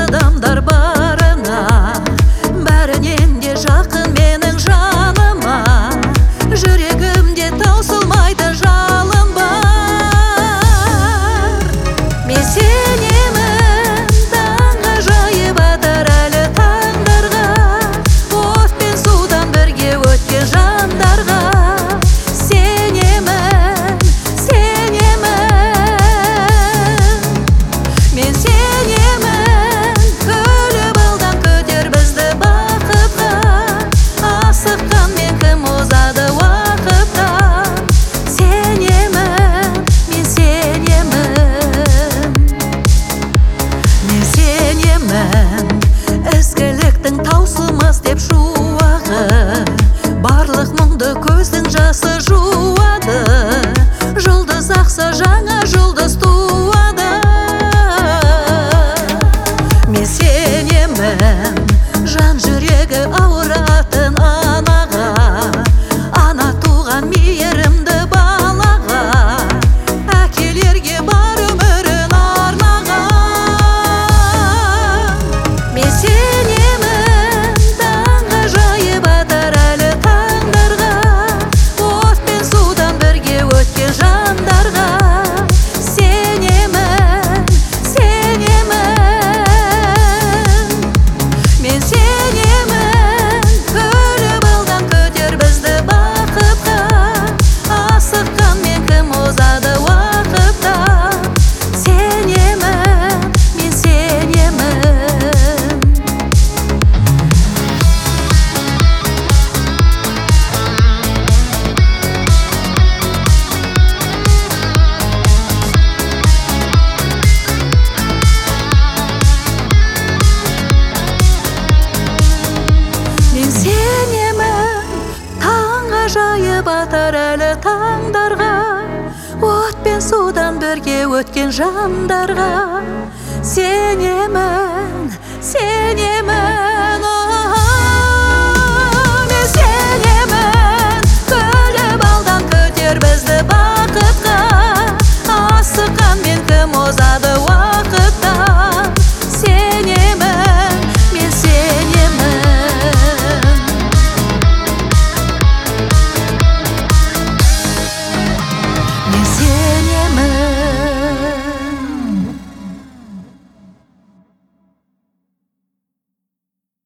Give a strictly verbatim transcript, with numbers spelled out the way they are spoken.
адамдар барына, бәрінен де жақын менің жаныма. Жүрегімде таусылмайды жалын бар. Мен сенемін таңғажайып атар әлі таңдарға, от пен судан бірге өткен жандарға. Сенемін, сенемін, мен сенемін. Күліп алдан көтер бізді бақытқа, асыққан мен кім озады уақытта. Сенемін, мен сенемін, мен сенемін. Ізгіліктің таусылмас деп шуағы, барлық мұңды көздің жасы жуады. Жұлдыз ақса жаңа жұлдыз туады. Мен сенемін жан жүрегі ауыратын анаға, ана туған мейірімді балаға, әкелерге бар өмірін арнаған. Мен сенемін таңғажайып атар әлі таңдарға, от пен судан бірге өткен жандарға. Сенемін, сенемін, мен сенемін. Күліп алдан көтер бізді бақытқа, асыққан мен кім озады уақытта. Сенемін, мен сенемін. Мен сенемін таңғажайып атар әлі таңдарға, от пен судан бірге өткен жандарға. Сенемін.